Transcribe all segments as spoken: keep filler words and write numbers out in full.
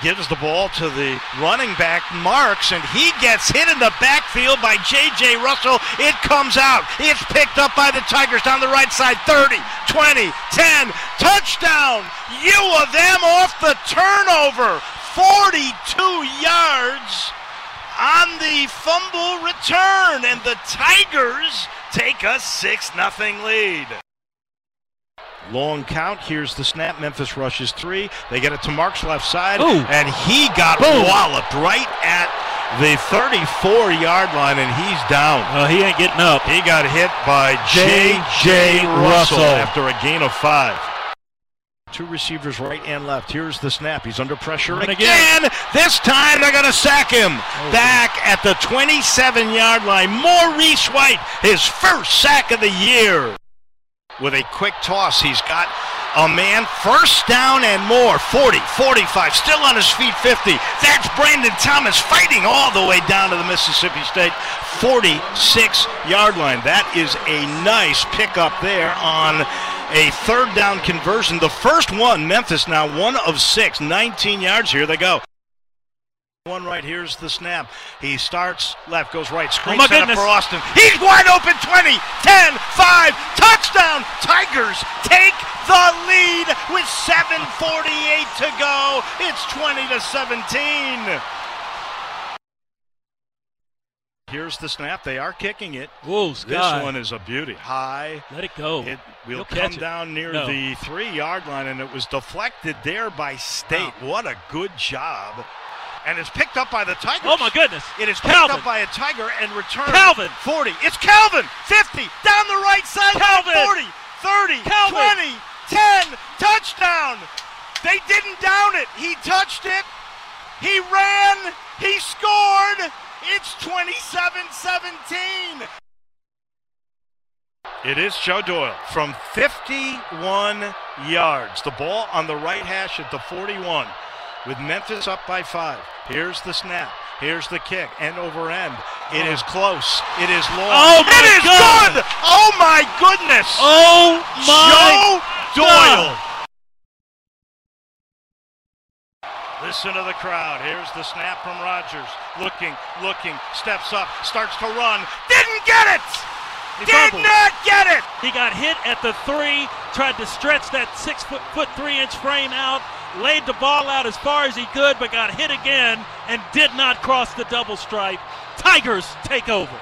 gives the ball to the running back, Marks, and he gets hit in the backfield by J J Russell. It comes out. It's picked up by the Tigers down the right side. thirty, twenty, ten, touchdown! You of them off the turnover. forty-two yards on the fumble return, and the Tigers take a six nothing lead. Long count. Here's the snap. Memphis rushes three. They get it to Marks left side, Ooh. and he got Boom. walloped right at the thirty-four yard line, and he's down. Uh, he ain't getting up. He got hit by J J Russell after a gain of five. Two receivers right and left. Here's the snap. He's under pressure and again. again. This time they're going to sack him. Oh, back at the twenty-seven yard line. Maurice White, his first sack of the year. With a quick toss, he's got a man first down and more. forty, forty-five, still on his feet, fifty. That's Brandon Thomas fighting all the way down to the Mississippi State forty-six yard line. That is a nice pickup there on a third down conversion. The first one, Memphis now one of six, nineteen yards. Here they go. One right, here's the snap. He starts left, goes right, screen oh set up for Austin. He's wide open, twenty, ten, five, touchdown! Tigers take the lead with seven forty-eight to go. It's twenty to seventeen. Here's the snap. They are kicking it. Whoa, this Sky. one is a beauty. High. Let it go. It will You'll come catch down it. near no. the three yard line, and it was deflected there by State. Wow. What a good job. And it's picked up by the Tigers. Oh, my goodness. It is picked Calvin. up by a Tiger and returned. Calvin. forty. It's Calvin. fifty. Down the right side. Calvin. forty. thirty. Calvin. twenty. ten. Touchdown. They didn't down it. He touched it. He ran. He scored. It's twenty-seven seventeen. It is Joe Doyle from fifty-one yards. The ball on the right hash at the forty-one. With Memphis up by five. Here's the snap. Here's the kick. End over end. It is close. It is long. Oh, my it is God. good. Oh, my goodness. Oh, my Joe Doyle. Listen to the crowd. Here's the snap from Rogers. Looking, looking, steps up, starts to run. Didn't get it. He Did fumbled. not get it. He got hit at the three, tried to stretch that six foot, foot three inch frame out, laid the ball out as far as he could, but got hit again and did not cross the double stripe. Tigers take over.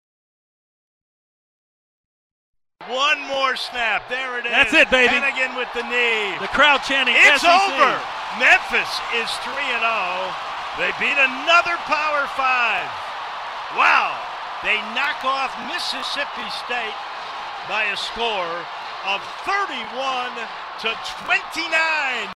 One more snap. There it is. That's it, baby. And again with the knee. The crowd chanting It's S E C. over. Memphis is three and oh. They beat another Power Five. Wow. They knock off Mississippi State by a score of thirty-one to twenty-nine.